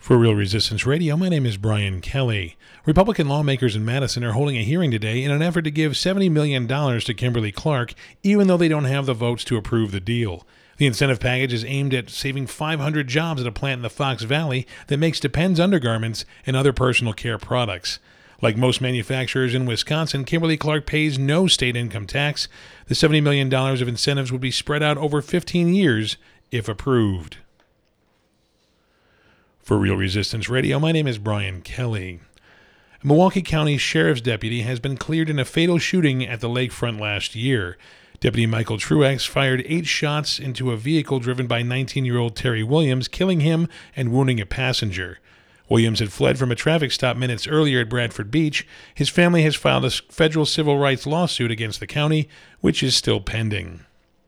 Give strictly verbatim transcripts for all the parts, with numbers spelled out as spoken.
For Real Resistance Radio, my name is Brian Kelly. Republican lawmakers in Madison are holding a hearing today in an effort to give seventy million dollars to Kimberly-Clark, even though they don't have the votes to approve the deal. The incentive package is aimed at saving five hundred jobs at a plant in the Fox Valley that makes Depends undergarments and other personal care products. Like most manufacturers in Wisconsin, Kimberly-Clark pays no state income tax. The seventy million dollars of incentives would be spread out over fifteen years if approved. For Real Resistance Radio, my name is Brian Kelly. A Milwaukee County Sheriff's deputy has been cleared in a fatal shooting at the lakefront last year. Deputy Michael Truex fired eight shots into a vehicle driven by nineteen-year-old Terry Williams, killing him and wounding a passenger. Williams had fled from a traffic stop minutes earlier at Bradford Beach. His family has filed a federal civil rights lawsuit against the county, which is still pending.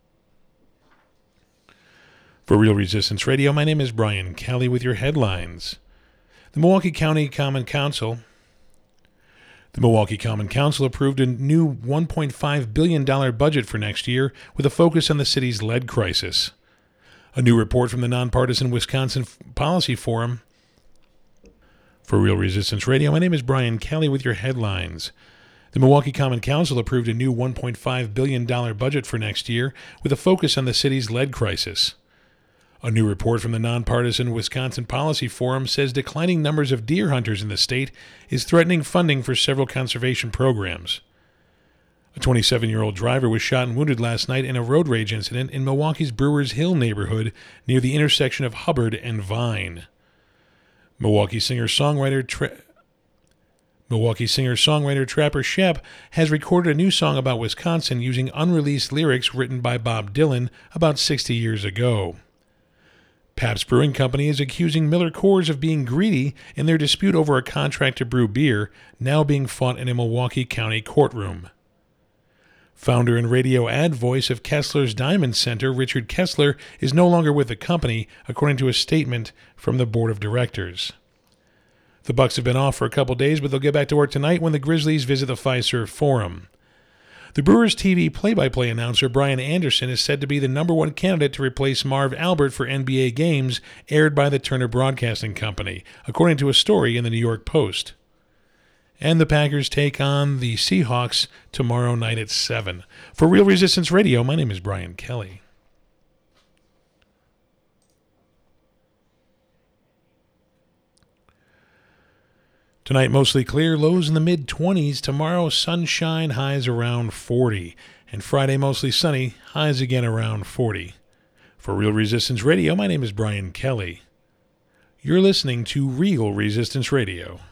For Real Resistance Radio, my name is Brian Kelly with your headlines. The Milwaukee County Common Council The Milwaukee Common Council approved a new one point five billion dollars budget for next year with a focus on the city's lead crisis. A new report from the nonpartisan Wisconsin Policy Forum. For Real Resistance Radio, my name is Brian Kelly with your headlines. The Milwaukee Common Council approved a new one point five billion dollars budget for next year with a focus on the city's lead crisis. A new report from the nonpartisan Wisconsin Policy Forum says declining numbers of deer hunters in the state is threatening funding for several conservation programs. A twenty-seven-year-old driver was shot and wounded last night in a road rage incident in Milwaukee's Brewers Hill neighborhood near the intersection of Hubbard and Vine. Milwaukee singer-songwriter Tra- Milwaukee singer-songwriter Trapper Shep has recorded a new song about Wisconsin using unreleased lyrics written by Bob Dylan about sixty years ago. Pabst Brewing Company is accusing Miller Coors of being greedy in their dispute over a contract to brew beer, now being fought in a Milwaukee County courtroom. Founder and radio ad voice of Kessler's Diamond Center, Richard Kessler, is no longer with the company, according to a statement from the board of directors. The Bucks have been off for a couple days, but they'll get back to work tonight when the Grizzlies visit the Fiserv Forum. The Brewers T V play-by-play announcer Brian Anderson is said to be the number one candidate to replace Marv Albert for N B A games aired by the Turner Broadcasting Company, according to a story in the New York Post. And the Packers take on the Seahawks tomorrow night at seven. For Real Resistance Radio, my name is Brian Kelly. Tonight, mostly clear, lows in the mid-twenties. Tomorrow, sunshine, highs around forty. And Friday, mostly sunny, highs again around forty. For Real Resistance Radio, my name is Brian Kelly. You're listening to Real Resistance Radio.